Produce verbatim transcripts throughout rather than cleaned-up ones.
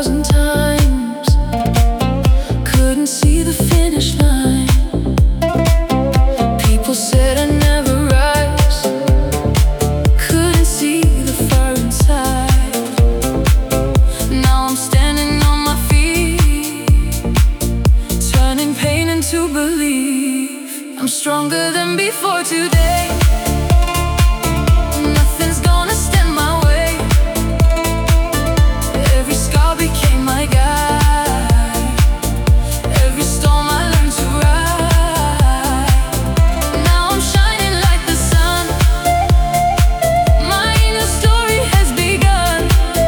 thousand times, couldn't see the finish line. People said I'd never rise, couldn't see the fire inside. Now I'm standing on my feet, turning pain into belief. I'm stronger than before today. Nothing's gonna stand my way. Every scar became my guide. Every storm I learned to ride. Now I'm shining like the sun. My new story has begun.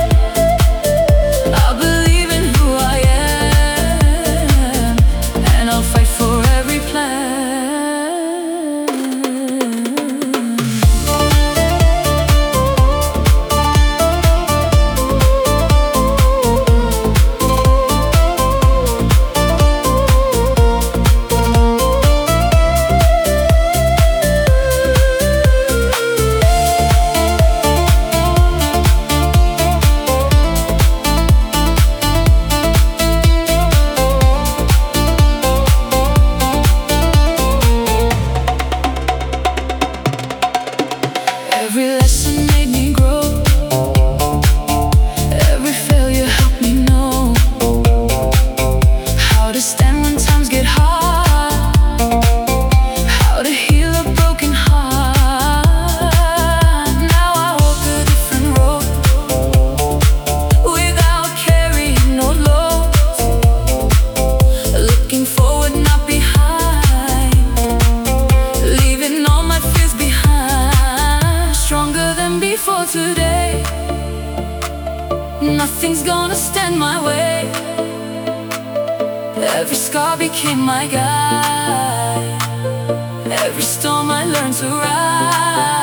I believe in who I am, and I'll fight for every plan. Every lesson made me grow. Every failure helped me know how to stand when times get hard, how to heal a broken heart. Now I walk a different road, without carrying no load. Looking forward, not behind, leaving all my fears behind. Stronger than before today. Nothing's gonna stand my way. Every scar became my guide. Every storm I learned to ride.